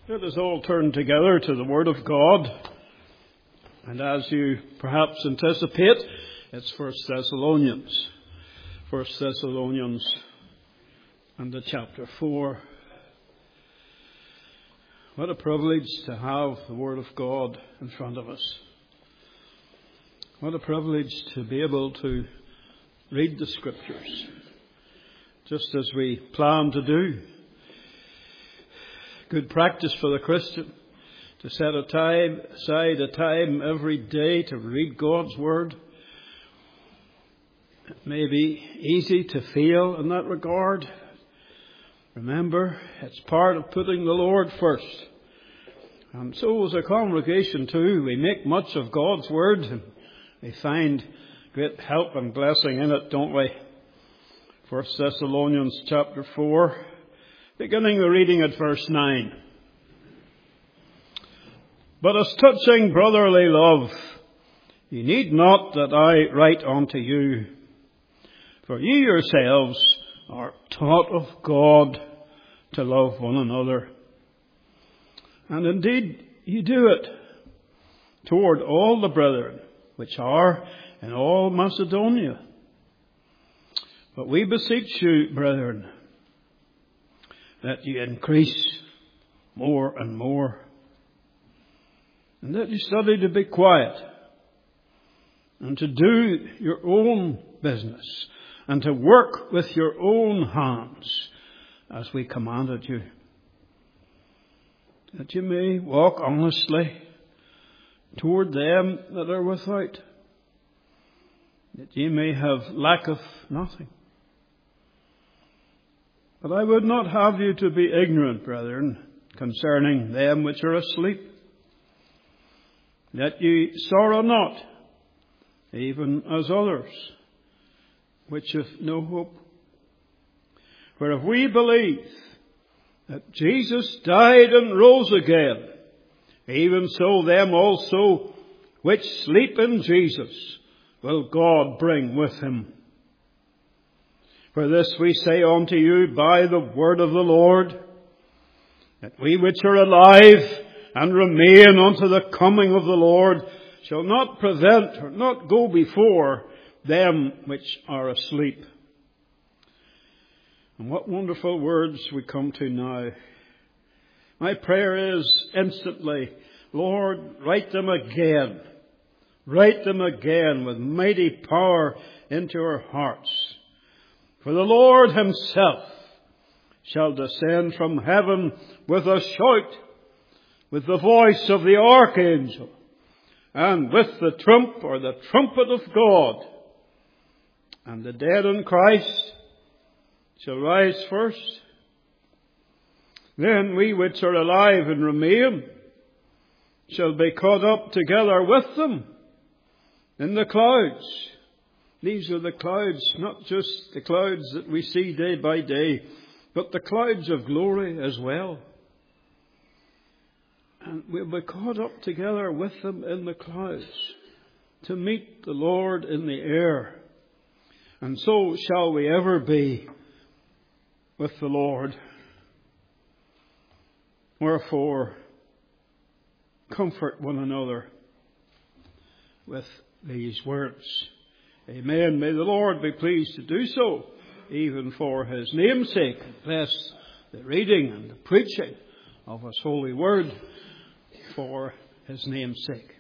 Let us all turn together to the Word of God. And as you perhaps anticipate, it's 1 Thessalonians. 1 Thessalonians and the chapter 4. What a privilege to have the Word of God in front of us. What a privilege to be able to read the Scriptures, just as we plan to do. Good practice for the Christian to set aside a time every day to read God's Word. It may be easy to fail in that regard. Remember, it's part of putting the Lord first. And so as a congregation too, we make much of God's Word and we find great help and blessing in it, don't we? 1 Thessalonians chapter 4. Beginning the reading at verse 9. But as touching brotherly love, ye need not that I write unto you, for ye yourselves are taught of God to love one another. And indeed ye do it toward all the brethren which are in all Macedonia. But we beseech you, brethren, that you increase more and more, and that you study to be quiet, and to do your own business, and to work with your own hands, as we commanded you, that you may walk honestly toward them that are without, that ye may have lack of nothing. But I would not have you to be ignorant, brethren, concerning them which are asleep, that ye sorrow not, even as others, which have no hope. For if we believe that Jesus died and rose again, even so them also which sleep in Jesus will God bring with him. For this we say unto you by the word of the Lord, that we which are alive and remain unto the coming of the Lord shall not prevent or not go before them which are asleep. And what wonderful words we come to now. My prayer is instantly, Lord, write them again. Write them again with mighty power into our hearts. For the Lord himself shall descend from heaven with a shout, with the voice of the archangel, and with the trump or the trumpet of God. And the dead in Christ shall rise first. Then we which are alive and remain shall be caught up together with them in the clouds. These are the clouds, not just the clouds that we see day by day, but the clouds of glory as well. And we'll be caught up together with them in the clouds to meet the Lord in the air. And so shall we ever be with the Lord. Wherefore, comfort one another with these words. Amen. May the Lord be pleased to do so, even for his name's sake. Bless the reading and the preaching of his holy word for his name's sake.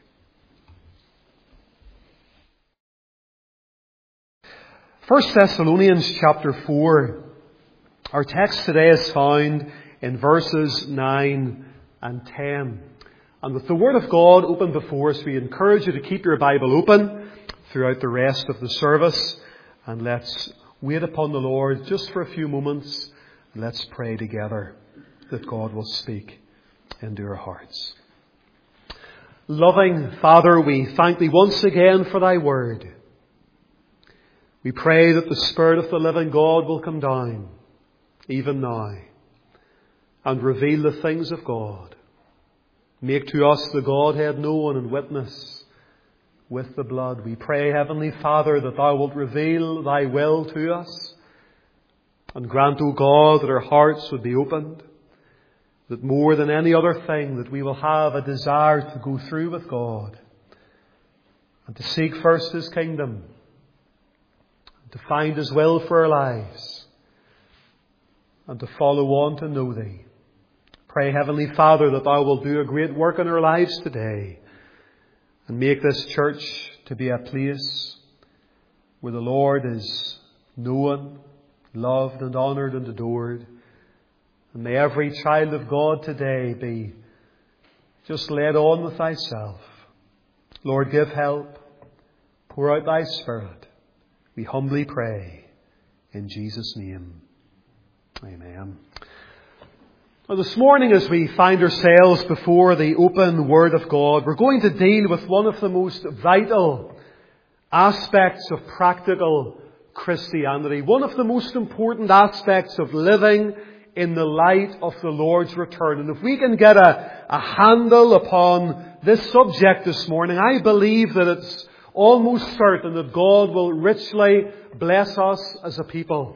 First Thessalonians chapter 4. Our text today is found in verses 9 and 10. And with the Word of God open before us, we encourage you to keep your Bible open throughout the rest of the service. And let's wait upon the Lord just for a few moments. Let's pray together that God will speak into our hearts. Loving Father, we thank Thee once again for Thy Word. We pray that the Spirit of the living God will come down, even now, and reveal the things of God. Make to us the Godhead known and witness with the blood. We pray, Heavenly Father, that Thou wilt reveal Thy will to us, and grant, O God, that our hearts would be opened, that more than any other thing that we will have a desire to go through with God and to seek first His kingdom, to find His will for our lives, and to follow on to know Thee. Pray, Heavenly Father, that Thou will do a great work in our lives today and make this church to be a place where the Lord is known, loved and honoured and adored. And may every child of God today be just led on with Thyself. Lord, give help. Pour out Thy Spirit. We humbly pray in Jesus' name. Amen. Well, this morning, as we find ourselves before the open Word of God, we're going to deal with one of the most vital aspects of practical Christianity. One of the most important aspects of living in the light of the Lord's return. And if we can get a handle upon this subject this morning, I believe that it's almost certain that God will richly bless us as a people.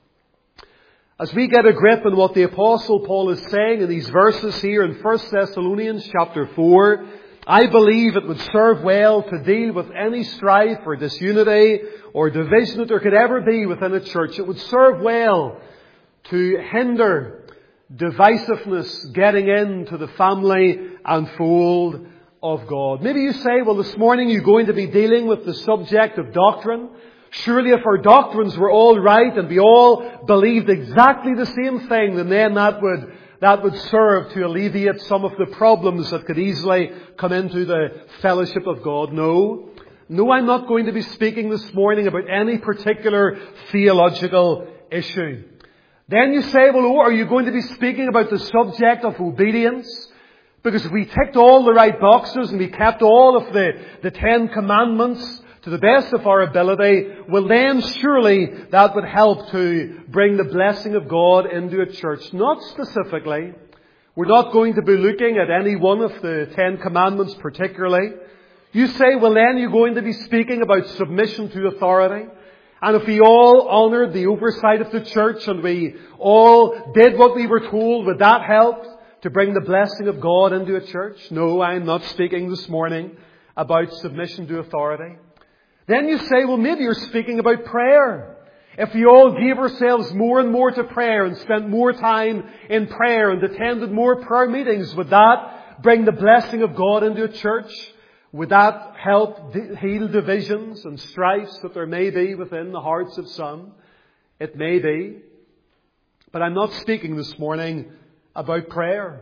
As we get a grip on what the Apostle Paul is saying in these verses here in 1 Thessalonians chapter 4, I believe it would serve well to deal with any strife or disunity or division that there could ever be within a church. It would serve well to hinder divisiveness getting into the family and fold of God. Maybe you say, well, this morning you're going to be dealing with the subject of doctrine. Surely if our doctrines were all right and we all believed exactly the same thing, then that would serve to alleviate some of the problems that could easily come into the fellowship of God. No, I'm not going to be speaking this morning about any particular theological issue. Then you say, well, are you going to be speaking about the subject of obedience? Because if we ticked all the right boxes and we kept all of the 10 Commandments to the best of our ability, well then surely that would help to bring the blessing of God into a church. Not specifically. We're not going to be looking at any one of the 10 Commandments particularly. You say, well then you're going to be speaking about submission to authority. And if we all honoured the oversight of the church and we all did what we were told, would that help to bring the blessing of God into a church? No, I'm not speaking this morning about submission to authority. Then you say, well, maybe you're speaking about prayer. If we all gave ourselves more and more to prayer and spent more time in prayer and attended more prayer meetings, would that bring the blessing of God into a church? Would that help heal divisions and strifes that there may be within the hearts of some? It may be. But I'm not speaking this morning about prayer.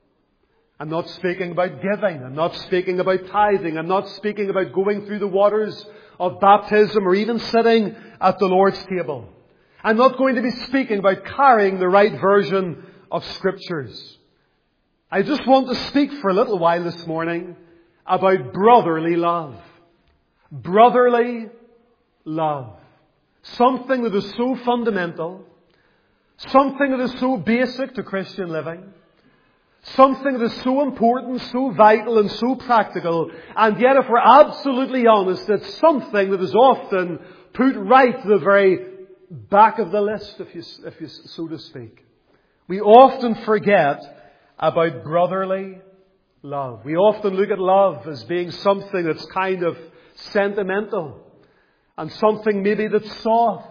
I'm not speaking about giving. I'm not speaking about tithing. I'm not speaking about going through the waters of baptism or even sitting at the Lord's table. I'm not going to be speaking about carrying the right version of Scriptures. I just want to speak for a little while this morning about brotherly love. Brotherly love. Something that is so fundamental. Something that is so basic to Christian living. Something that is so important, so vital and so practical. And yet if we're absolutely honest, it's something that is often put right to the very back of the list, if you so to speak. We often forget about brotherly love. We often look at love as being something that's kind of sentimental and something maybe that's soft.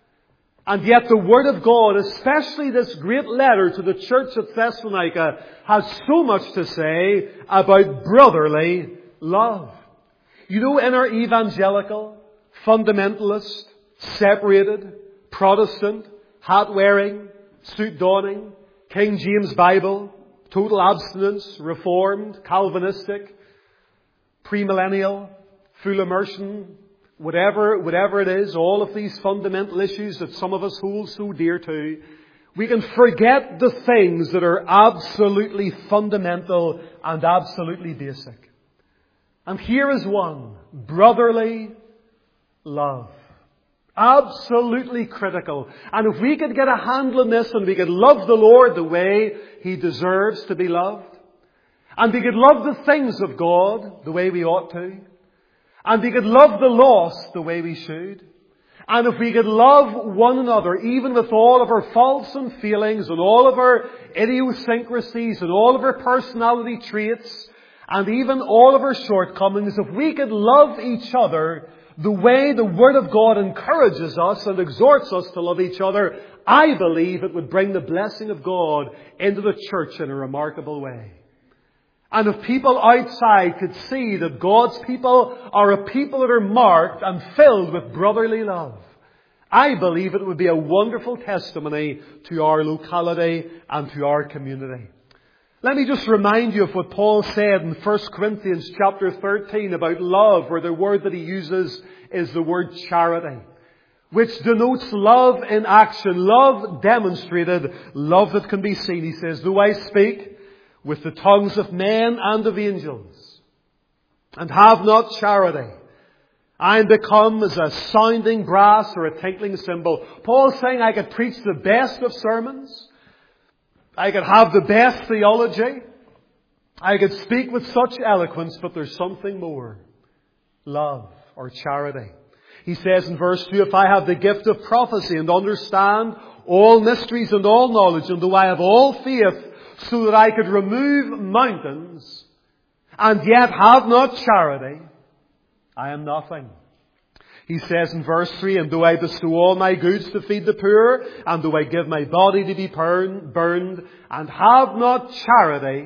And yet the Word of God, especially this great letter to the church at Thessalonica, has so much to say about brotherly love. You know, in our evangelical, fundamentalist, separated, Protestant, hat-wearing, suit-donning, King James Bible, total abstinence, Reformed, Calvinistic, premillennial, full immersion, whatever it is, all of these fundamental issues that some of us hold so dear to, we can forget the things that are absolutely fundamental and absolutely basic. And here is one: brotherly love. Absolutely critical. And if we could get a handle on this and we could love the Lord the way He deserves to be loved, and we could love the things of God the way we ought to, and we could love the lost the way we should, And if we could love one another, even with all of our faults and feelings and all of our idiosyncrasies and all of our personality traits and even all of our shortcomings, if we could love each other the way the Word of God encourages us and exhorts us to love each other, I believe it would bring the blessing of God into the church in a remarkable way. And if people outside could see that God's people are a people that are marked and filled with brotherly love, I believe it would be a wonderful testimony to our locality and to our community. Let me just remind you of what Paul said in 1 Corinthians chapter 13 about love, where the word that he uses is the word charity, which denotes love in action, love demonstrated, love that can be seen. He says, though I speak with the tongues of men and of angels, and have not charity, I am become as a sounding brass or a tinkling cymbal. Paul's saying I could preach the best of sermons, I could have the best theology, I could speak with such eloquence, but there's something more. Love or charity. He says in verse 2, if I have the gift of prophecy and understand all mysteries and all knowledge, and though I have all faith so that I could remove mountains, and yet have not charity, I am nothing. He says in verse 3, and though I bestow all my goods to feed the poor, and though I give my body to be burned, and have not charity,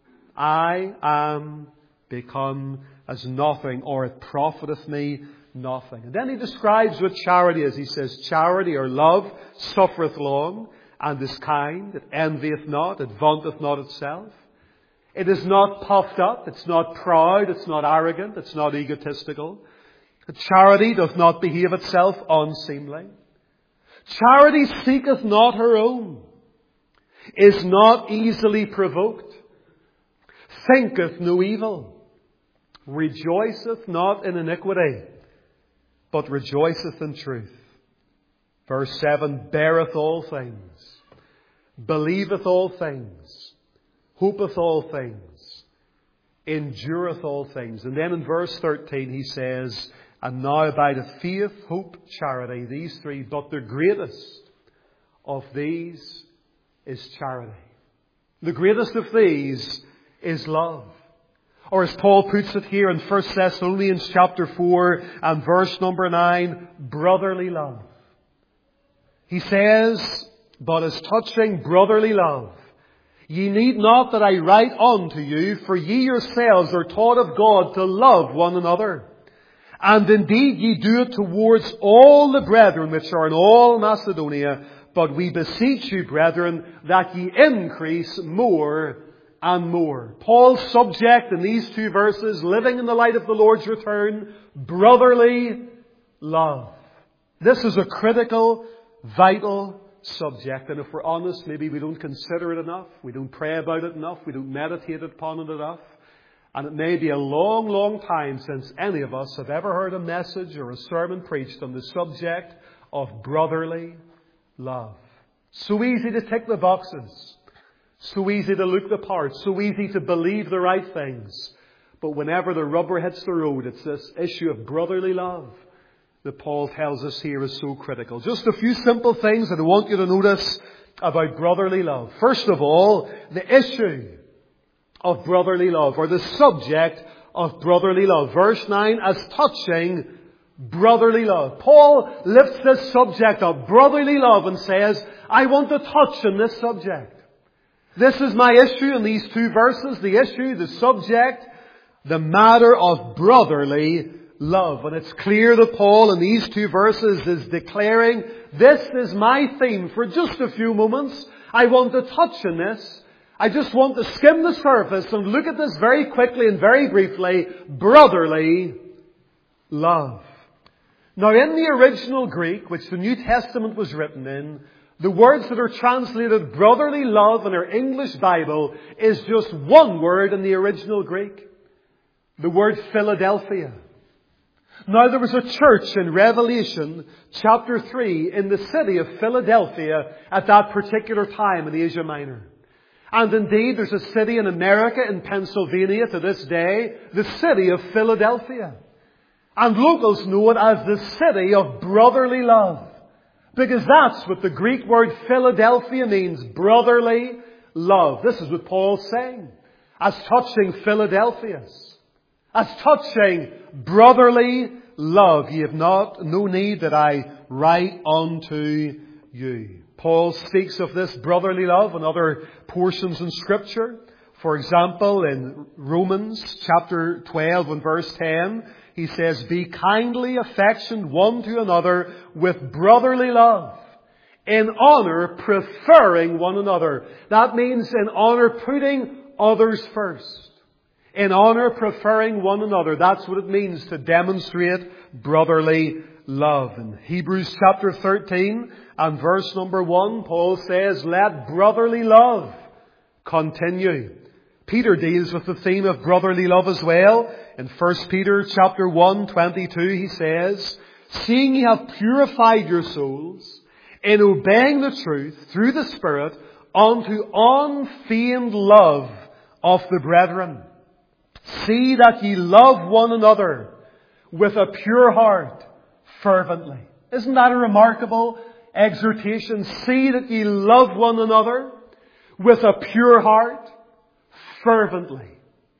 I am become as nothing, or it profiteth me nothing. And then he describes what charity is. He says, charity or love suffereth long, and is kind, it envieth not, it vaunteth not itself. It is not puffed up, it's not proud, it's not arrogant, it's not egotistical. Charity doth not behave itself unseemly. Charity seeketh not her own, is not easily provoked, thinketh no evil, rejoiceth not in iniquity, but rejoiceth in truth. Verse 7, beareth all things, believeth all things, hopeth all things, endureth all things. And then in verse 13 he says, and now abideth faith, hope, charity, these three, but the greatest of these is charity. The greatest of these is love. Or as Paul puts it here in 1 Thessalonians chapter 4 and verse number 9, brotherly love. He says, but as touching brotherly love, ye need not that I write unto you, for ye yourselves are taught of God to love one another. And indeed ye do it towards all the brethren which are in all Macedonia. But we beseech you, brethren, that ye increase more and more. Paul's subject in these two verses, living in the light of the Lord's return, brotherly love. This is a critical, vital subject. And if we're honest, maybe we don't consider it enough. We don't pray about it enough. We don't meditate upon it enough. And it may be a long, long time since any of us have ever heard a message or a sermon preached on the subject of brotherly love. So easy to tick the boxes. So easy to look the part. So easy to believe the right things. But whenever the rubber hits the road, it's this issue of brotherly love that Paul tells us here is so critical. Just a few simple things that I want you to notice about brotherly love. First of all, the issue of brotherly love, or the subject of brotherly love. Verse 9, as touching brotherly love. Paul lifts this subject of brotherly love and says, I want to touch on this subject. This is my issue in these two verses. The issue, the subject, the matter of brotherly love. And it's clear that Paul in these two verses is declaring, this is my theme for just a few moments. I want to touch on this. I just want to skim the surface and look at this very quickly and very briefly. Brotherly love. Now in the original Greek, which the New Testament was written in, the words that are translated brotherly love in our English Bible is just one word in the original Greek. The word Philadelphia. Now there was a church in Revelation chapter 3 in the city of Philadelphia at that particular time in Asia Minor. And indeed there's a city in America, in Pennsylvania to this day, the city of Philadelphia. And locals know it as the city of brotherly love. Because that's what the Greek word Philadelphia means. Brotherly love. This is what Paul's saying. As touching Philadelphians. As touching brotherly love. Ye have no need that I write unto you. Paul speaks of this brotherly love in other portions in Scripture. For example, in Romans chapter 12 and verse 10, he says, Be kindly affectioned one to another with brotherly love, in honour preferring one another. That means in honour putting others first. In honour preferring one another. That's what it means to demonstrate brotherly love. In Hebrews chapter 13 and verse number 1, Paul says, Let brotherly love continue. Peter deals with the theme of brotherly love as well. In 1 Peter chapter 1, 22, he says, Seeing ye have purified your souls in obeying the truth through the Spirit unto unfeigned love of the brethren. See that ye love one another with a pure heart fervently. Isn't that a remarkable exhortation? See that ye love one another with a pure heart fervently.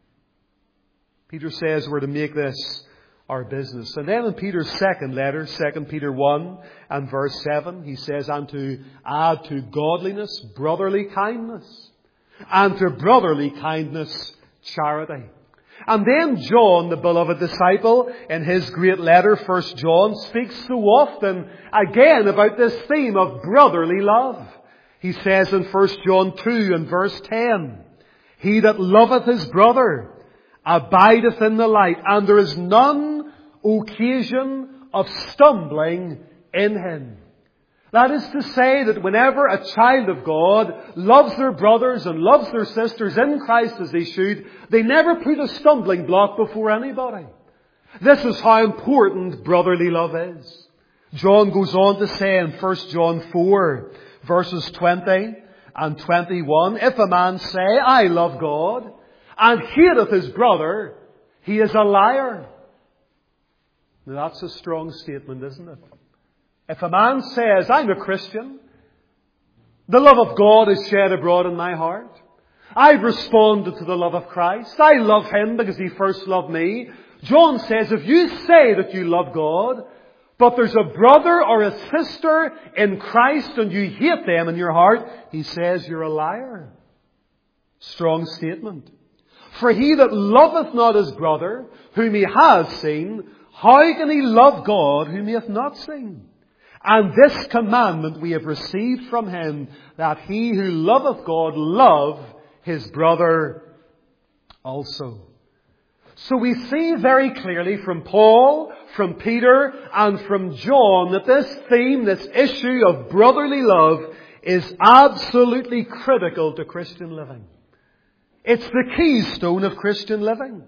Peter says we're to make this our business. And then in Peter's second letter, 2 Peter 1 and verse 7, he says, And to add to godliness, brotherly kindness. And to brotherly kindness, charity. And then John, the beloved disciple, in his great letter, 1 John, speaks so often again about this theme of brotherly love. He says in 1 John 2 and verse 10, He that loveth his brother abideth in the light, and there is none occasion of stumbling in him. That is to say that whenever a child of God loves their brothers and loves their sisters in Christ as they should, they never put a stumbling block before anybody. This is how important brotherly love is. John goes on to say in 1 John 4, verses 20 and 21, If a man say, I love God, and hateth his brother, he is a liar. Now that's a strong statement, isn't it? If a man says, I'm a Christian, the love of God is shed abroad in my heart, I've responded to the love of Christ, I love Him because He first loved me. John says, if you say that you love God, but there's a brother or a sister in Christ and you hate them in your heart, he says you're a liar. Strong statement. For he that loveth not his brother, whom he has seen, how can he love God whom he hath not seen? And this commandment we have received from him, that he who loveth God love his brother also. So we see very clearly from Paul, from Peter, and from John that this theme, this issue of brotherly love is absolutely critical to Christian living. It's the keystone of Christian living.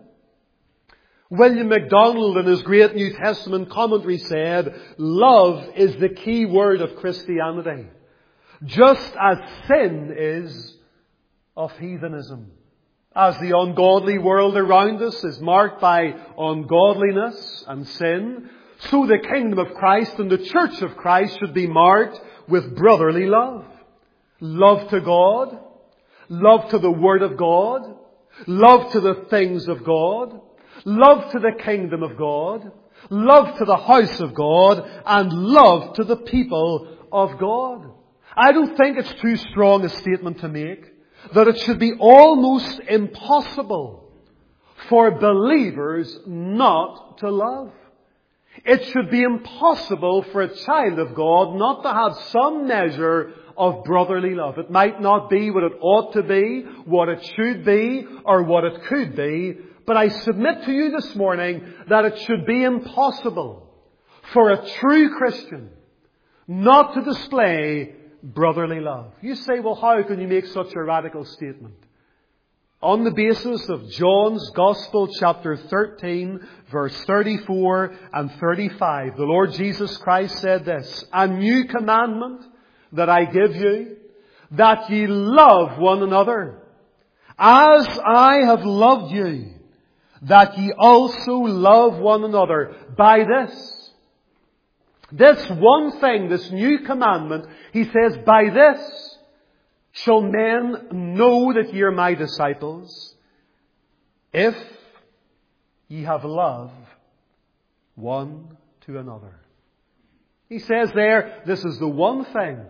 William MacDonald in his great New Testament commentary said, love is the key word of Christianity, just as sin is of heathenism. As the ungodly world around us is marked by ungodliness and sin, so the kingdom of Christ and the church of Christ should be marked with brotherly love. Love to God, love to the Word of God, love to the things of God, love to the kingdom of God, love to the house of God, and love to the people of God. I don't think it's too strong a statement to make that it should be almost impossible for believers not to love. It should be impossible for a child of God not to have some measure of brotherly love. It might not be what it ought to be, what it should be, or what it could be. But I submit to you this morning that it should be impossible for a true Christian not to display brotherly love. You say, well, how can you make such a radical statement? On the basis of John's Gospel, chapter 13, verse 34 and 35, the Lord Jesus Christ said this, A new commandment that I give you, that ye love one another. As I have loved you, that ye also love one another. By this one thing, this new commandment, he says, by this shall men know that ye are my disciples, if ye have love one to another. He says there, this is the one thing.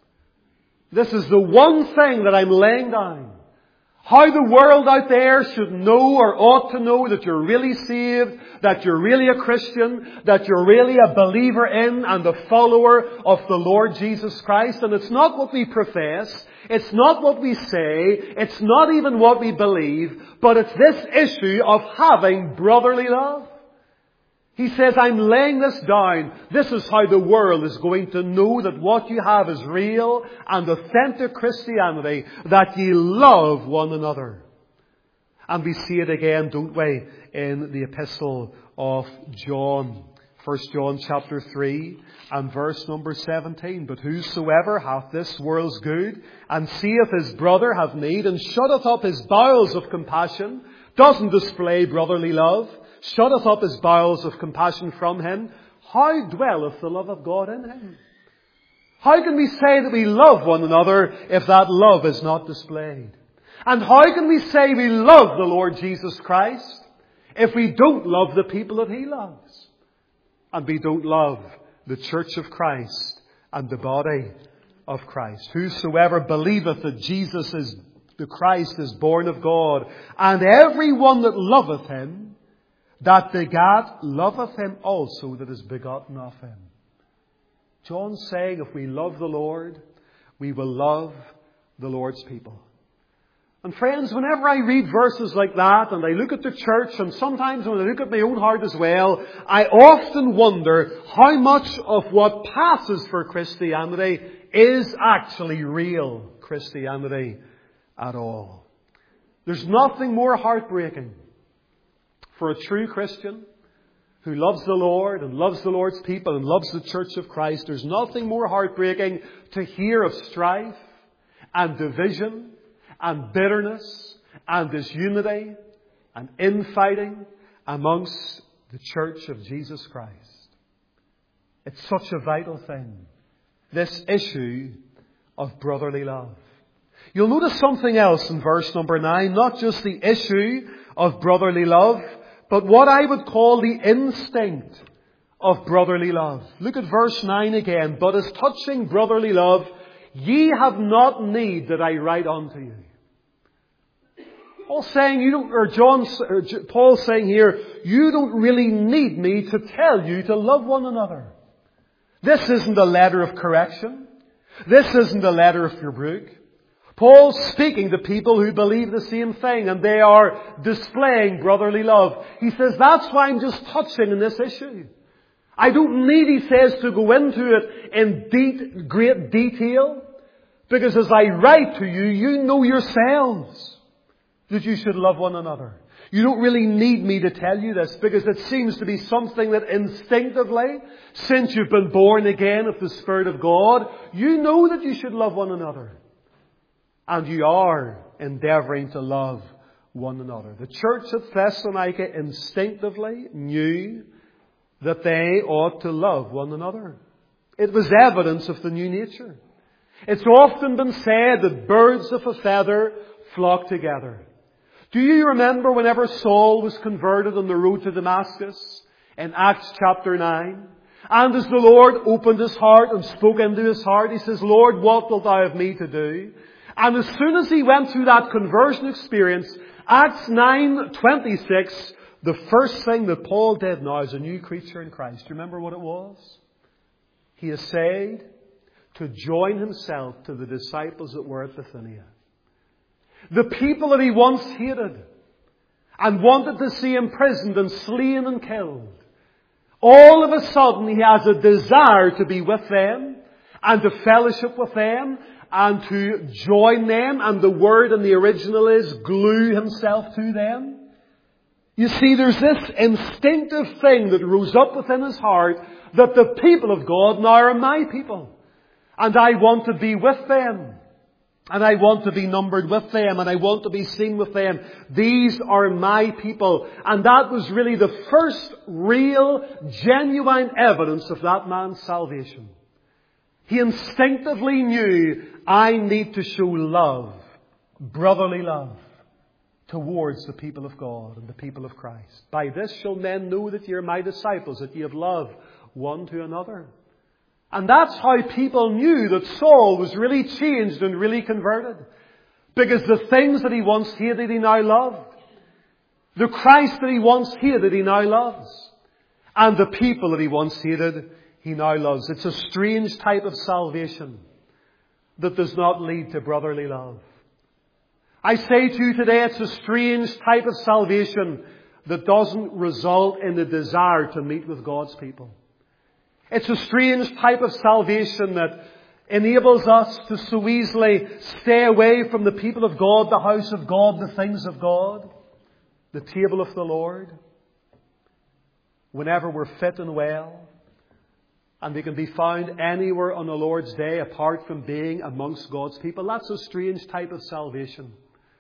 This is the one thing that I'm laying down. How the world out there should know or ought to know that you're really saved, that you're really a Christian, that you're really a believer in and a follower of the Lord Jesus Christ. And it's not what we profess, it's not what we say, it's not even what we believe, but it's this issue of having brotherly love. He says, I'm laying this down. This is how the world is going to know that what you have is real and authentic Christianity, that ye love one another. And we see it again, don't we, in the epistle of John. 1 John chapter 3 and verse number 17. But whosoever hath this world's good, and seeth his brother have need, and shutteth up his bowels of compassion, doesn't display brotherly love, shutteth up his bowels of compassion from him, how dwelleth the love of God in him? How can we say that we love one another if that love is not displayed? And how can we say we love the Lord Jesus Christ if we don't love the people that He loves? And we don't love the church of Christ and the body of Christ. Whosoever believeth that Jesus is the Christ is born of God, and every one that loveth Him, that begat loveth Him also that is begotten of Him. John's saying if we love the Lord, we will love the Lord's people. And friends, whenever I read verses like that, and I look at the church, and sometimes when I look at my own heart as well, I often wonder how much of what passes for Christianity is actually real Christianity at all. There's nothing more heartbreaking for a true Christian who loves the Lord and loves the Lord's people and loves the church of Christ. There's nothing more heartbreaking to hear of strife and division and bitterness and disunity and infighting amongst the church of Jesus Christ. It's such a vital thing, this issue of brotherly love. You'll notice something else in verse number 9, not just the issue of brotherly love, but what I would call the instinct of brotherly love. Look at verse 9 again. But as touching brotherly love, ye have not need that I write unto you. Paul's saying here, you don't really need me to tell you to love one another. This isn't a letter of correction. This isn't a letter of rebuke. Paul's speaking to people who believe the same thing, and they are displaying brotherly love. He says, that's why I'm just touching on this issue. I don't need, he says, to go into it in great detail, because as I write to you, you know yourselves that you should love one another. You don't really need me to tell you this, because it seems to be something that instinctively, since you've been born again of the Spirit of God, you know that you should love one another. And you are endeavouring to love one another. The church at Thessalonica instinctively knew that they ought to love one another. It was evidence of the new nature. It's often been said that birds of a feather flock together. Do you remember whenever Saul was converted on the road to Damascus in Acts chapter 9? And as the Lord opened his heart and spoke into his heart, he says, Lord, what wilt thou have me to do? And as soon as he went through that conversion experience, Acts 9:26, the first thing that Paul did now as a new creature in Christ, do you remember what it was? He essayed to join himself to the disciples that were at Bithynia. The people that he once hated and wanted to see imprisoned and slain and killed. All of a sudden he has a desire to be with them and to fellowship with them and to join them, and the word in the original is glue himself to them. You see, there's this instinctive thing that rose up within his heart that the people of God now are my people. And I want to be with them. And I want to be numbered with them, and I want to be seen with them. These are my people. And that was really the first real, genuine evidence of that man's salvation. He instinctively knew, I need to show love, brotherly love, towards the people of God and the people of Christ. By this shall men know that ye are my disciples, that ye have love one to another. And that's how people knew that Saul was really changed and really converted. Because the things that he once hated, he now loved. The Christ that he once hated, he now loves. And the people that he once hated, he now loves. It's a strange type of salvation that does not lead to brotherly love. I say to you today, it's a strange type of salvation that doesn't result in the desire to meet with God's people. It's a strange type of salvation that enables us to so easily stay away from the people of God, the house of God, the things of God, the table of the Lord, whenever we're fit and well, and they can be found anywhere on the Lord's day apart from being amongst God's people. That's a strange type of salvation.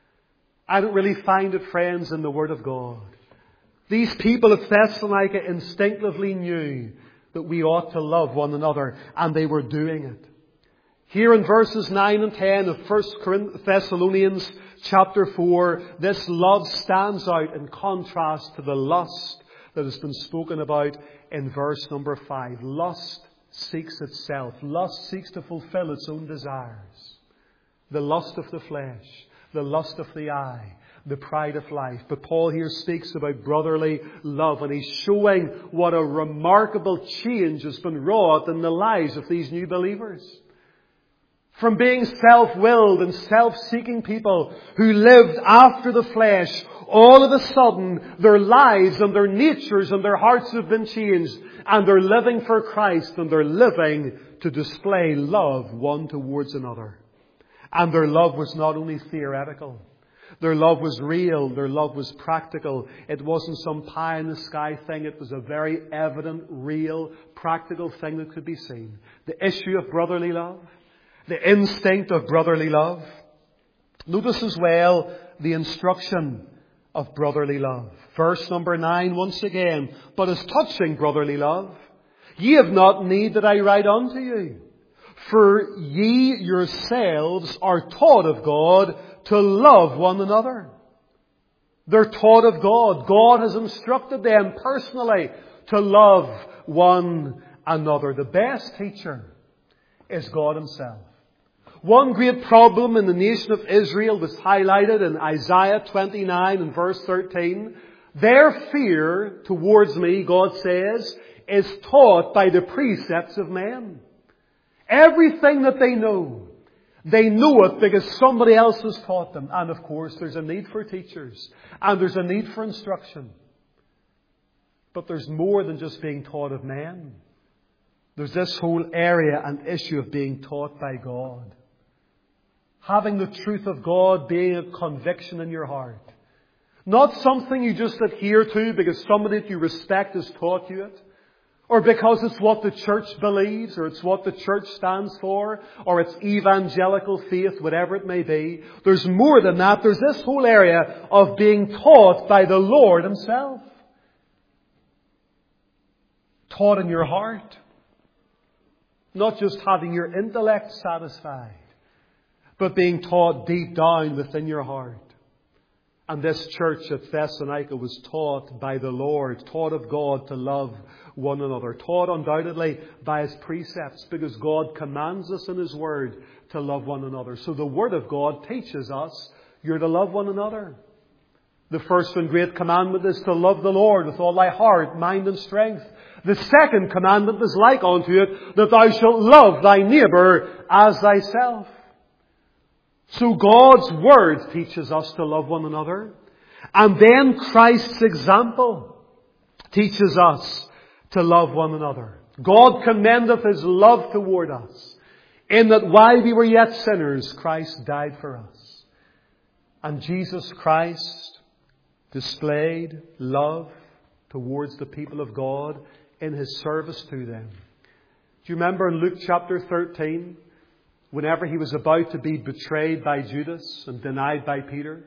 I don't really find it, friends, in the Word of God. These people of Thessalonica instinctively knew that we ought to love one another, and they were doing it. Here in verses 9 and 10 of 1 Thessalonians chapter 4, this love stands out in contrast to the lust that has been spoken about in verse number 5. Lust seeks itself. Lust seeks to fulfill its own desires. The lust of the flesh, the lust of the eye, the pride of life. But Paul here speaks about brotherly love, and he's showing what a remarkable change has been wrought in the lives of these new believers. From being self-willed and self-seeking people who lived after the flesh, all of a sudden their lives and their natures and their hearts have been changed, and they're living for Christ, and they're living to display love one towards another. And their love was not only theoretical. Their love was real. Their love was practical. It wasn't some pie in the sky thing. It was a very evident, real, practical thing that could be seen. The issue of brotherly love. The instinct of brotherly love. Notice as well the instruction of brotherly love. Verse number 9 once again. But as touching brotherly love, ye have not need that I write unto you. For ye yourselves are taught of God to love one another. They're taught of God. God has instructed them personally to love one another. The best teacher is God Himself. One great problem in the nation of Israel was highlighted in Isaiah 29 and verse 13. Their fear towards me, God says, is taught by the precepts of men. Everything that they know it because somebody else has taught them. And of course, there's a need for teachers. And there's a need for instruction. But there's more than just being taught of men. There's this whole area and issue of being taught by God. Having the truth of God being a conviction in your heart. Not something you just adhere to because somebody that you respect has taught you it. Or because it's what the church believes, or it's what the church stands for, or it's evangelical faith, whatever it may be. There's more than that. There's this whole area of being taught by the Lord Himself. Taught in your heart. Not just having your intellect satisfied, but being taught deep down within your heart. And this church at Thessalonica was taught by the Lord, taught of God to love one another, taught undoubtedly by His precepts, because God commands us in His Word to love one another. So the Word of God teaches us you're to love one another. The first and great commandment is to love the Lord with all thy heart, mind and strength. The second commandment is like unto it, that thou shalt love thy neighbour as thyself. So God's Word teaches us to love one another. And then Christ's example teaches us to love one another. God commendeth His love toward us, in that while we were yet sinners, Christ died for us. And Jesus Christ displayed love towards the people of God in His service to them. Do you remember in Luke chapter 13, whenever he was about to be betrayed by Judas and denied by Peter,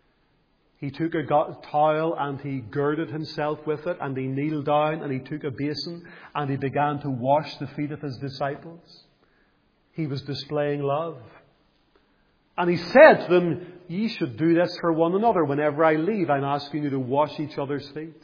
he took a towel and he girded himself with it, and he kneeled down and he took a basin and he began to wash the feet of his disciples. He was displaying love. And he said to them, "Ye should do this for one another. Whenever I leave, I'm asking you to wash each other's feet.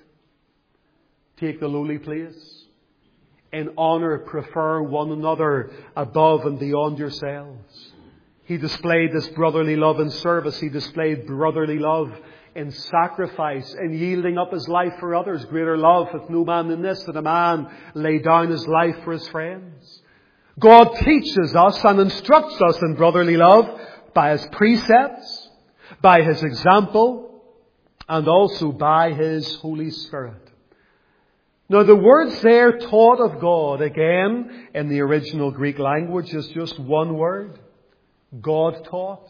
Take the lowly place. In honour, prefer one another above and beyond yourselves." He displayed this brotherly love in service. He displayed brotherly love in sacrifice, in yielding up his life for others. Greater love hath no man than this, that a man lay down his life for his friends. God teaches us and instructs us in brotherly love by His precepts, by His example, and also by His Holy Spirit. Now the words there, taught of God, again, in the original Greek language is just one word. God taught.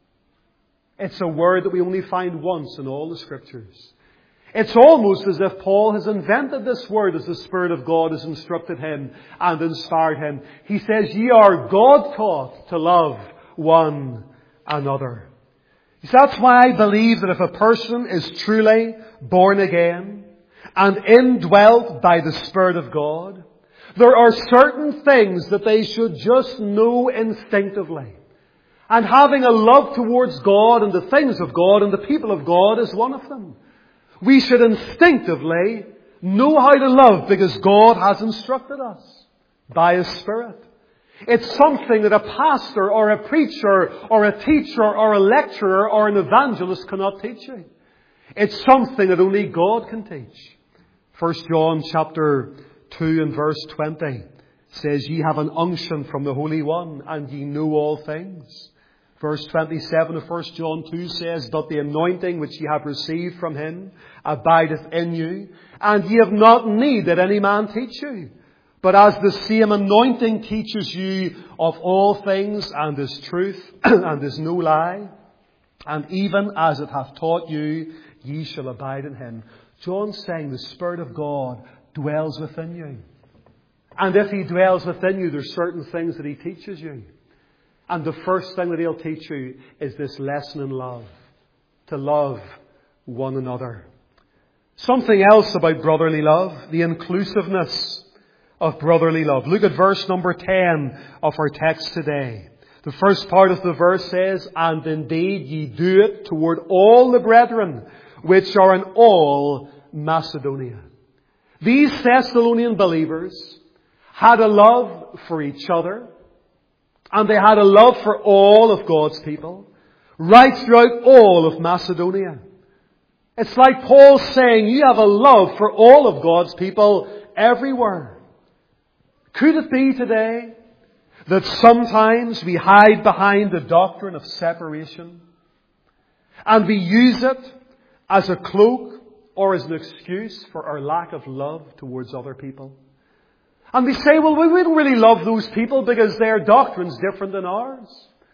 It's a word that we only find once in all the Scriptures. It's almost as if Paul has invented this word as the Spirit of God has instructed him and inspired him. He says, "Ye are God taught to love one another." So that's why I believe that if a person is truly born again and indwelt by the Spirit of God, there are certain things that they should just know instinctively. And having a love towards God and the things of God and the people of God is one of them. We should instinctively know how to love because God has instructed us by His Spirit. It's something that a pastor or a preacher or a teacher or a lecturer or an evangelist cannot teach you. It's something that only God can teach. 1 John chapter 2 and verse 20 says, "Ye have an unction from the Holy One, and ye know all things." Verse 27 of 1 John 2 says, "But the anointing which ye have received from Him abideth in you, and ye have not need that any man teach you. But as the same anointing teaches you of all things, and is truth, and is no lie, and even as it hath taught you, ye shall abide in Him." John's saying the Spirit of God dwells within you. And if He dwells within you, there's certain things that He teaches you. And the first thing that He'll teach you is this lesson in love. To love one another. Something else about brotherly love, the inclusiveness of brotherly love. Look at verse number 10 of our text today. The first part of the verse says, "And indeed ye do it toward all the brethren which are in all Macedonia." These Thessalonian believers had a love for each other, and they had a love for all of God's people, right throughout all of Macedonia. It's like Paul saying, you have a love for all of God's people everywhere. Could it be today that sometimes we hide behind the doctrine of separation and we use it as a cloak or as an excuse for our lack of love towards other people? And we say, well, we don't really love those people because their doctrine's different than ours.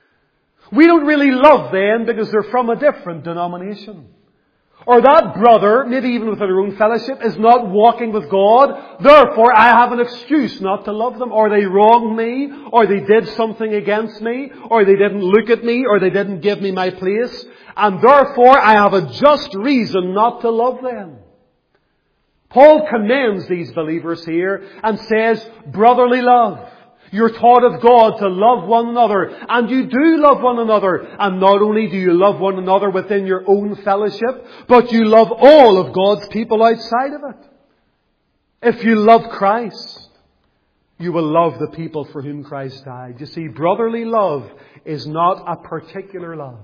We don't really love them because they're from a different denomination. Or that brother, maybe even within our own fellowship, is not walking with God. Therefore, I have an excuse not to love them. Or they wronged me. Or they did something against me. Or they didn't look at me. Or they didn't give me my place. And therefore, I have a just reason not to love them. Paul commends these believers here and says, brotherly love. You're taught of God to love one another. And you do love one another. And not only do you love one another within your own fellowship, but you love all of God's people outside of it. If you love Christ, you will love the people for whom Christ died. You see, brotherly love is not a particular love.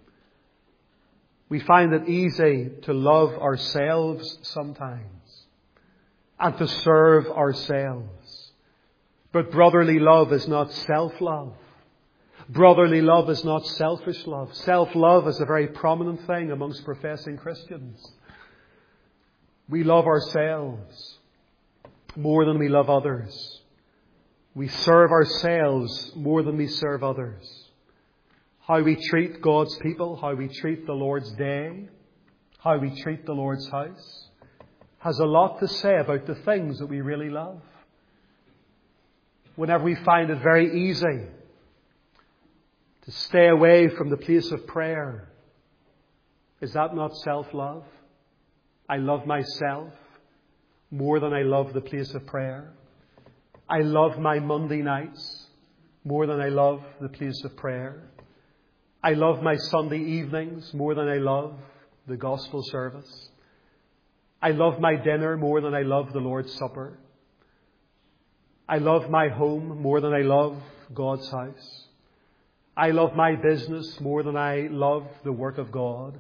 We find it easy to love ourselves sometimes and to serve ourselves. But brotherly love is not self-love. Brotherly love is not selfish love. Self-love is a very prominent thing amongst professing Christians. We love ourselves more than we love others. We serve ourselves more than we serve others. How we treat God's people, how we treat the Lord's day, how we treat the Lord's house, has a lot to say about the things that we really love. Whenever we find it very easy to stay away from the place of prayer. Is that not self-love? I love myself more than I love the place of prayer. I love my Monday nights more than I love the place of prayer. I love my Sunday evenings more than I love the gospel service. I love my dinner more than I love the Lord's Supper. I love my home more than I love God's house. I love my business more than I love the work of God.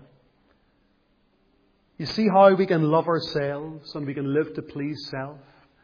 You see how we can love ourselves and we can live to please self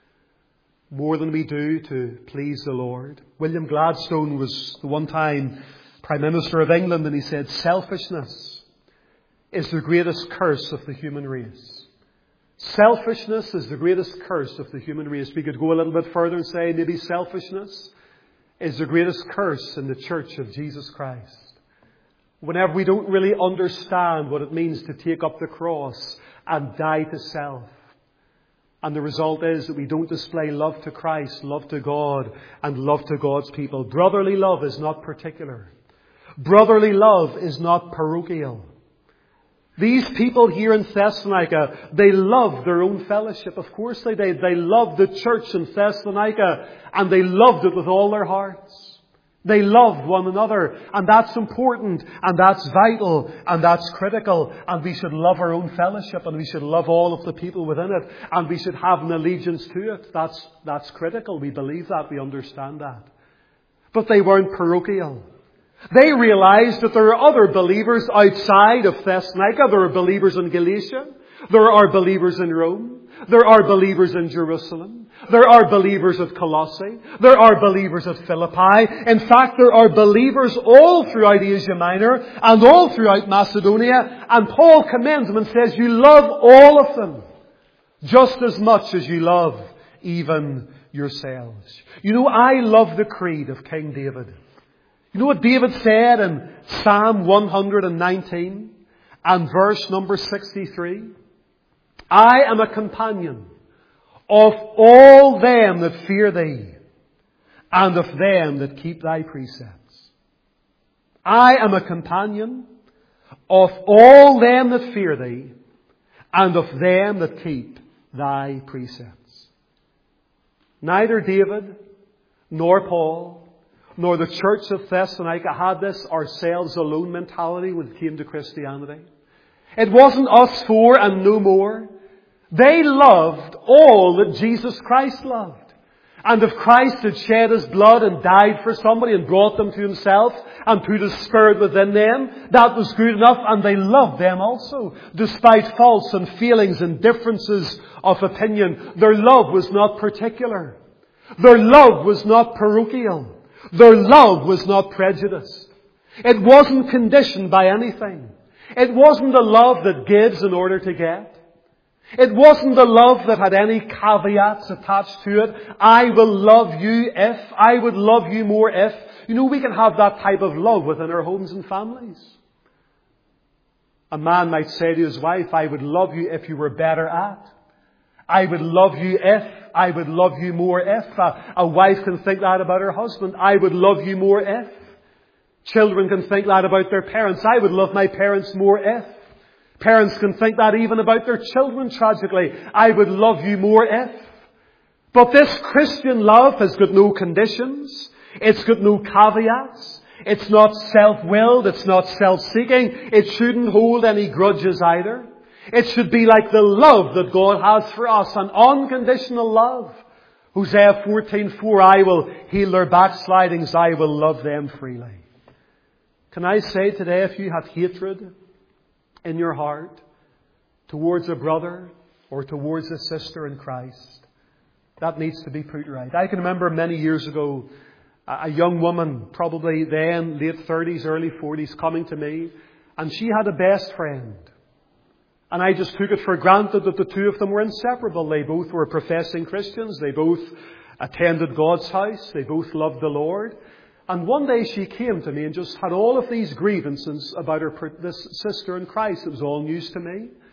more than we do to please the Lord. William Gladstone was the one time Prime Minister of England, and he said, selfishness is the greatest curse of the human race. Selfishness is the greatest curse of the human race. We could go a little bit further and say maybe selfishness is the greatest curse in the Church of Jesus Christ. Whenever we don't really understand what it means to take up the cross and die to self. And the result is that we don't display love to Christ, love to God, and love to God's people. Brotherly love is not particular. Brotherly love is not parochial. These people here in Thessalonica, they loved their own fellowship. Of course they did. They loved the church in Thessalonica, and they loved it with all their hearts. They loved one another, and that's important, and that's vital, and that's critical, and we should love our own fellowship, and we should love all of the people within it, and we should have an allegiance to it. That's critical. We believe that. We understand that. But they weren't parochial. They realized that there are other believers outside of Thessalonica. There are believers in Galatia. There are believers in Rome. There are believers in Jerusalem. There are believers at Colossae. There are believers at Philippi. In fact, there are believers all throughout Asia Minor and all throughout Macedonia. And Paul commends them and says, you love all of them just as much as you love even yourselves. You know, I love the creed of King David. You know what David said in Psalm 119 and verse number 63? I am a companion of all them that fear thee, and of them that keep thy precepts. I am a companion of all them that fear thee, and of them that keep thy precepts. Neither David, nor Paul, nor the church of Thessalonica had this ourselves alone mentality when it came to Christianity. It wasn't us four and no more. They loved all that Jesus Christ loved. And if Christ had shed His blood and died for somebody and brought them to Himself and put His Spirit within them, that was good enough, and they loved them also. Despite faults and failings and differences of opinion, their love was not particular. Their love was not parochial. Their love was not prejudiced. It wasn't conditioned by anything. It wasn't a love that gives in order to get. It wasn't a love that had any caveats attached to it. I will love you if. I would love you more if. You know, we can have that type of love within our homes and families. A man might say to his wife, I would love you if you were better at. I would love you if. I would love you more if. A wife can think that about her husband. I would love you more if. Children can think that about their parents. I would love my parents more if. Parents can think that even about their children, tragically. I would love you more if. But this Christian love has got no conditions. It's got no caveats. It's not self-willed. It's not self-seeking. It shouldn't hold any grudges either. It should be like the love that God has for us, an unconditional love. Hosea 14:4, I will heal their backslidings. I will love them freely. Can I say today, if you have hatred in your heart towards a brother or towards a sister in Christ, that needs to be put right. I can remember many years ago, a young woman, probably then late 30s, early 40s, coming to me, and she had a best friend. And I just took it for granted that the two of them were inseparable. They both were professing Christians. They both attended God's house. They both loved the Lord. And one day she came to me and just had all of these grievances about this sister in Christ. It was all news to me.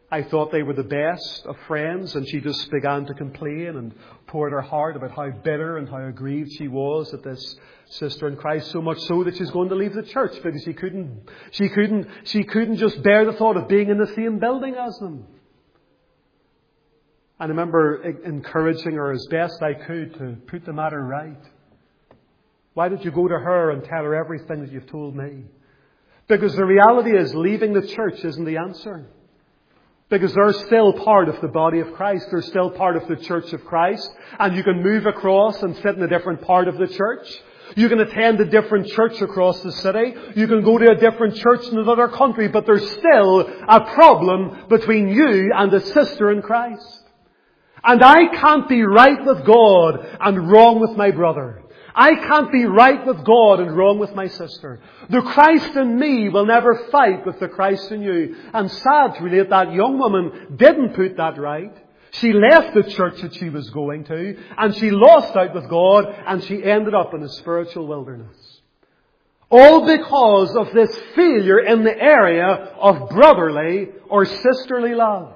I thought they were the best of friends, and she just began to complain and poured her heart about how bitter and how aggrieved she was at this sister in Christ, so much so that she's going to leave the church because she couldn't just bear the thought of being in the same building as them. And I remember encouraging her as best I could to put the matter right. Why don't you go to her and tell her everything that you've told me? Because the reality is, leaving the church isn't the answer. Because they're still part of the body of Christ. They're still part of the church of Christ. And you can move across and sit in a different part of the church. You can attend a different church across the city. You can go to a different church in another country. But there's still a problem between you and a sister in Christ. And I can't be right with God and wrong with my brother. I can't be right with God and wrong with my sister. The Christ in me will never fight with the Christ in you. And sad to relate, that young woman didn't put that right. She left the church that she was going to, and she lost out with God, and she ended up in a spiritual wilderness. All because of this failure in the area of brotherly or sisterly love.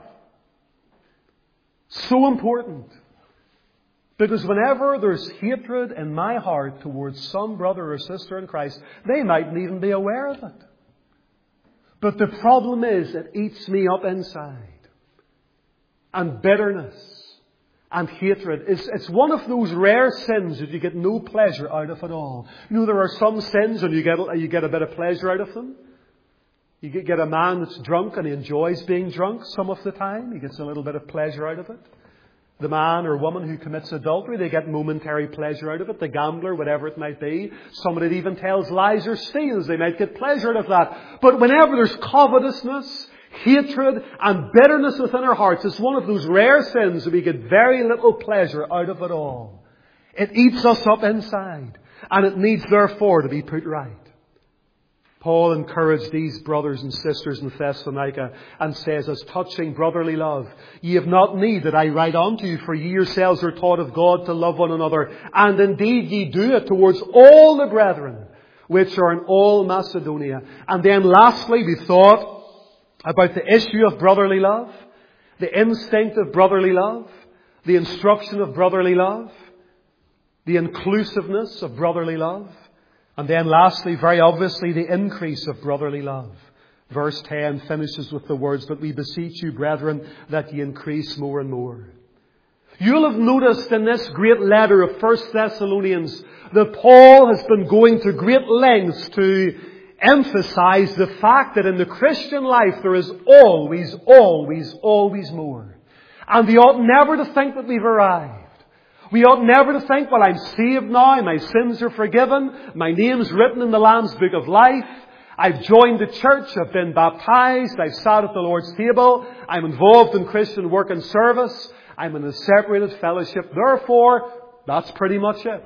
So important. Because whenever there's hatred in my heart towards some brother or sister in Christ, they mightn't even be aware of it. But the problem is, it eats me up inside. And bitterness and hatred it's one of those rare sins that you get no pleasure out of at all. You know, there are some sins and you get a bit of pleasure out of them. You get a man that's drunk and he enjoys being drunk some of the time. He gets a little bit of pleasure out of it. The man or woman who commits adultery, they get momentary pleasure out of it. The gambler, whatever it might be. Somebody that even tells lies or steals, they might get pleasure out of that. But whenever there's covetousness, hatred and bitterness within our hearts, it's one of those rare sins that we get very little pleasure out of it all. It eats us up inside. And it needs therefore to be put right. Paul encouraged these brothers and sisters in Thessalonica and says, as touching brotherly love, ye have not need that I write unto you, for ye yourselves are taught of God to love one another. And indeed ye do it towards all the brethren, which are in all Macedonia. And then lastly, we thought about the issue of brotherly love, the instinct of brotherly love, the instruction of brotherly love, the inclusiveness of brotherly love. And then lastly, very obviously, the increase of brotherly love. Verse 10 finishes with the words, but we beseech you, brethren, that ye increase more and more. You'll have noticed in this great letter of 1 Thessalonians that Paul has been going to great lengths to emphasize the fact that in the Christian life there is always, always, always more. And we ought never to think that we've arrived. We ought never to think, well, I'm saved now, my sins are forgiven, my name's written in the Lamb's Book of Life, I've joined the church, I've been baptized, I've sat at the Lord's table, I'm involved in Christian work and service, I'm in a separated fellowship, therefore, that's pretty much it.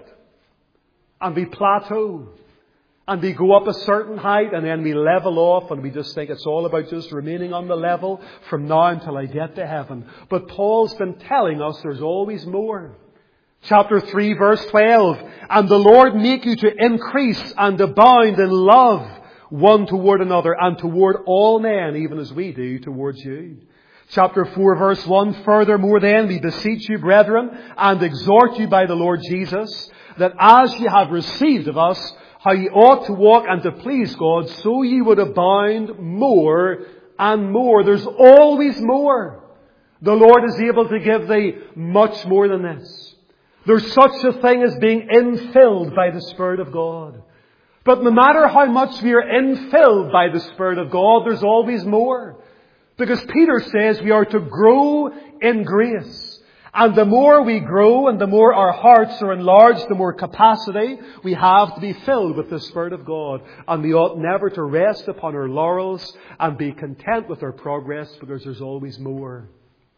And we plateau. And we go up a certain height and then we level off and we just think it's all about just remaining on the level from now until I get to heaven. But Paul's been telling us there's always more. Chapter 3 verse 12. And the Lord make you to increase and abound in love one toward another and toward all men, even as we do towards you. Chapter 4 verse 1. Furthermore then we beseech you, brethren, and exhort you by the Lord Jesus, that as ye have received of us how ye ought to walk and to please God, so ye would abound more and more. There's always more. The Lord is able to give thee much more than this. There's such a thing as being infilled by the Spirit of God. But no matter how much we are infilled by the Spirit of God, there's always more. Because Peter says we are to grow in grace. And the more we grow and the more our hearts are enlarged, the more capacity we have to be filled with the Spirit of God. And we ought never to rest upon our laurels and be content with our progress, because there's always more.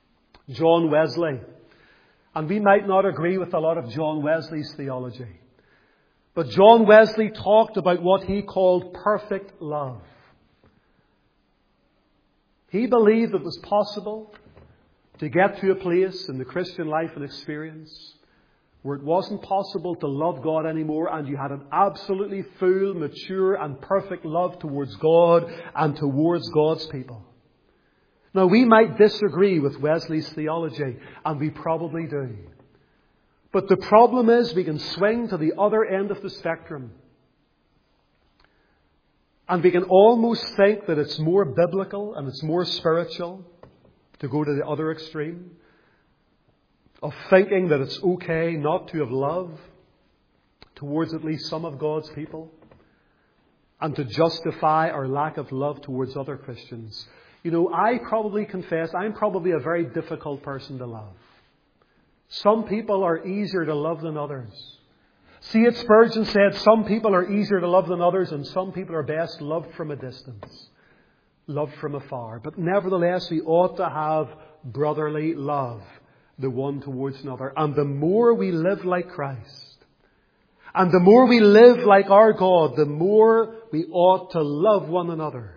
John Wesley. And we might not agree with a lot of John Wesley's theology. But John Wesley talked about what he called perfect love. He believed it was possible to get to a place in the Christian life and experience where it wasn't possible to love God anymore, and you had an absolutely full, mature and perfect love towards God and towards God's people. Now, we might disagree with Wesley's theology, and we probably do. But the problem is we can swing to the other end of the spectrum. And we can almost think that it's more biblical and it's more spiritual to go to the other extreme of thinking that it's okay not to have love towards at least some of God's people and to justify our lack of love towards other Christians. You know, I probably confess I'm probably a very difficult person to love. Some people are easier to love than others. C.H. Spurgeon said some people are easier to love than others, and some people are best loved from a distance, loved from afar. But nevertheless, we ought to have brotherly love, the one towards another. And the more we live like Christ, and the more we live like our God, the more we ought to love one another.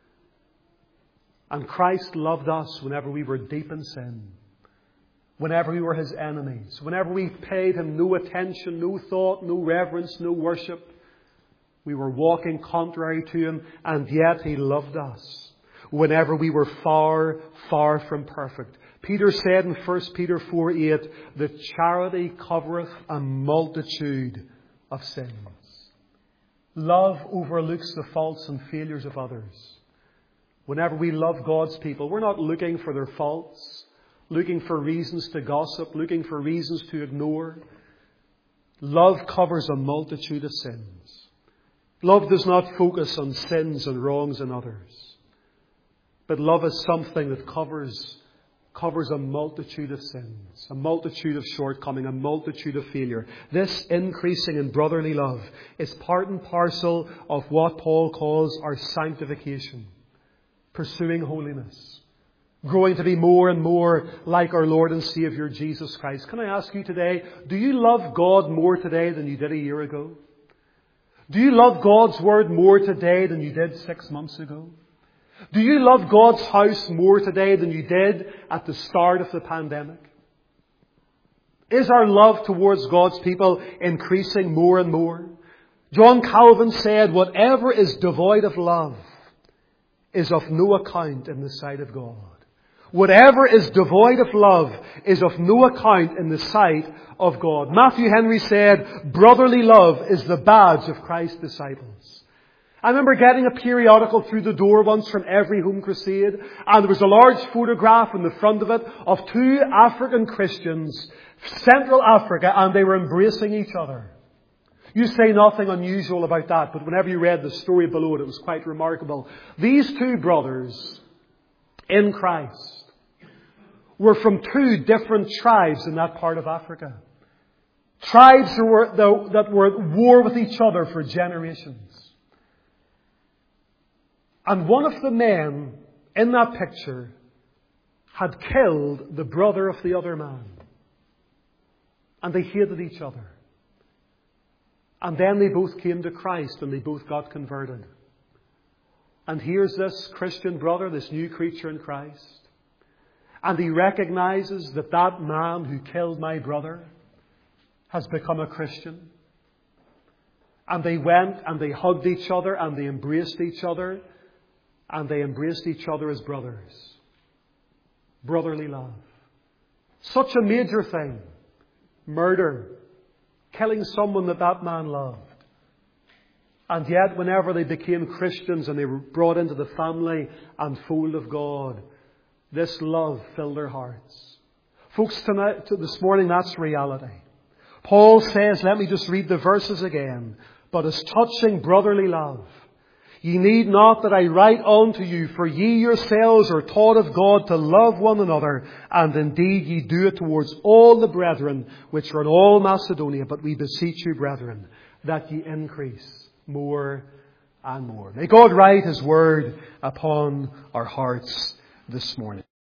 And Christ loved us whenever we were deep in sin. Whenever we were His enemies, whenever we paid Him no attention, no thought, no reverence, no worship, we were walking contrary to Him, and yet He loved us. Whenever we were far, far from perfect. Peter said in 1 Peter 4:8 that charity covereth a multitude of sins. Love overlooks the faults and failures of others. Whenever we love God's people, we're not looking for their faults, looking for reasons to gossip, looking for reasons to ignore. Love covers a multitude of sins. Love does not focus on sins and wrongs in others. But love is something that covers a multitude of sins, a multitude of shortcoming, a multitude of failure. This increasing in brotherly love is part and parcel of what Paul calls our sanctification, pursuing holiness. Growing to be more and more like our Lord and Saviour Jesus Christ. Can I ask you today, do you love God more today than you did a year ago? Do you love God's Word more today than you did 6 months ago? Do you love God's house more today than you did at the start of the pandemic? Is our love towards God's people increasing more and more? John Calvin said, whatever is devoid of love is of no account in the sight of God. Whatever is devoid of love is of no account in the sight of God. Matthew Henry said, brotherly love is the badge of Christ's disciples. I remember getting a periodical through the door once from Every Home Crusade, and there was a large photograph in the front of it of 2 African Christians, Central Africa, and they were embracing each other. You say nothing unusual about that, but whenever you read the story below it, it was quite remarkable. These 2 brothers in Christ were from 2 different tribes in that part of Africa. Tribes that were at war with each other for generations. And one of the men in that picture had killed the brother of the other man. And they hated each other. And then they both came to Christ and they both got converted. And here's this Christian brother, this new creature in Christ. And he recognizes that that man who killed my brother has become a Christian. And they went and they hugged each other and they embraced each other. And they embraced each other as brothers. Brotherly love. Such a major thing. Murder. Killing someone that man loved. And yet whenever they became Christians and they were brought into the family and fold of God, this love filled their hearts. Folks, this morning, that's reality. Paul says, let me just read the verses again. But as touching brotherly love, ye need not that I write unto you, for ye yourselves are taught of God to love one another, and indeed ye do it towards all the brethren which are in all Macedonia. But we beseech you, brethren, that ye increase more and more. May God write His word upon our hearts this morning.